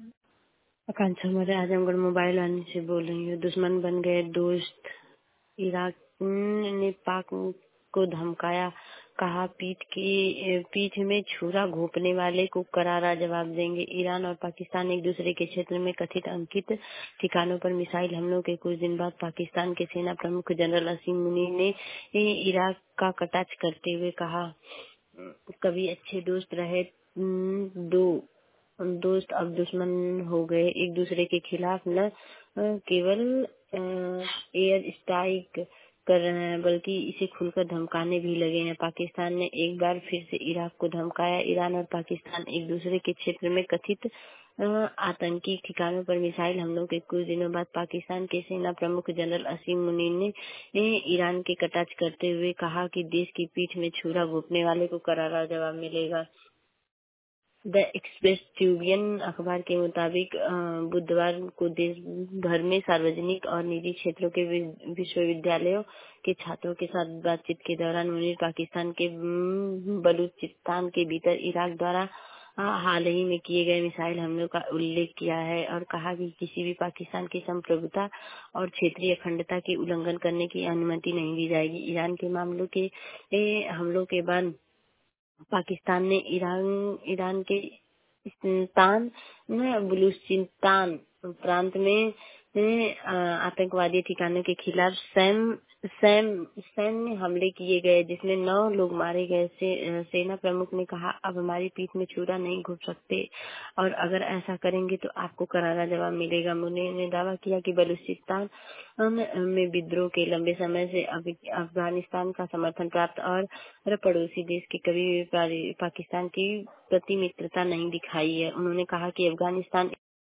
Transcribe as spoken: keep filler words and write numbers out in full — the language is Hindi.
आकांक्षा मौर्य, आजमगढ़ मोबाइल वाले से बोल रही हूँ। दुश्मन बन गए दोस्त। इराक ने पाक को धमकाया, कहा पीठ की पीठ में छुरा घोंपने वाले को करारा जवाब देंगे। ईरान और पाकिस्तान एक दूसरे के क्षेत्र में कथित अंकित ठिकानों पर मिसाइल हमलों के कुछ दिन बाद पाकिस्तान के सेना प्रमुख जनरल असीम मुनीर ने इराक का कटाक्ष करते हुए कहा, कभी अच्छे दोस्त रहे दो दोस्त अब दुश्मन हो गए। एक दूसरे के खिलाफ न केवल एयर स्ट्राइक कर रहे हैं बल्कि इसे खुलकर धमकाने भी लगे हैं। पाकिस्तान ने एक बार फिर से इराक को धमकाया। ईरान और पाकिस्तान एक दूसरे के क्षेत्र में कथित आतंकी ठिकानों पर मिसाइल हमलों के कुछ दिनों बाद पाकिस्तान के सेना प्रमुख जनरल असीम मुनीर ने ईरान के कटाक्ष करते हुए कहा कि देश की पीठ में छुरा घोंपने वाले को करारा जवाब मिलेगा। द एक्सप्रेस ट्रिब्यून अखबार के मुताबिक अ, बुधवार को देश भर में सार्वजनिक और निजी क्षेत्रों के वि- विश्वविद्यालयों के छात्रों के साथ बातचीत के दौरान मुनीर पाकिस्तान के हम्म, बलूचिस्तान के भीतर इराक द्वारा अ, हाल ही में किए गए मिसाइल हमलों का उल्लेख किया है और कहा कि किसी भी पाकिस्तान की संप्रभुता और क्षेत्रीय अखंडता की उल्लंघन करने की अनुमति नहीं दी जाएगी। ईरान के मामलों के ए, हमलों के बाद पाकिस्तान ने ईरान ईरान के इस्तान में बलूचिस्तान प्रांत में में, अ, आतंकवादी ठिकानों के खिलाफ सैम सैम सैन्य हमले किए गए जिसमें नौ लोग मारे गए। से, अ, सेना प्रमुख ने कहा, अब हमारी पीठ में छुरा नहीं घोंप सकते और अगर ऐसा करेंगे तो आपको करारा जवाब मिलेगा। मुनीर ने दावा किया कि बलूचिस्तान में विद्रोह के लंबे समय से अफ- अफगानिस्तान का समर्थन प्राप्त और पड़ोसी देश के कभी भी पाकिस्तान की प्रति मित्रता नहीं दिखाई है। उन्होंने कहा कि अफगानिस्तान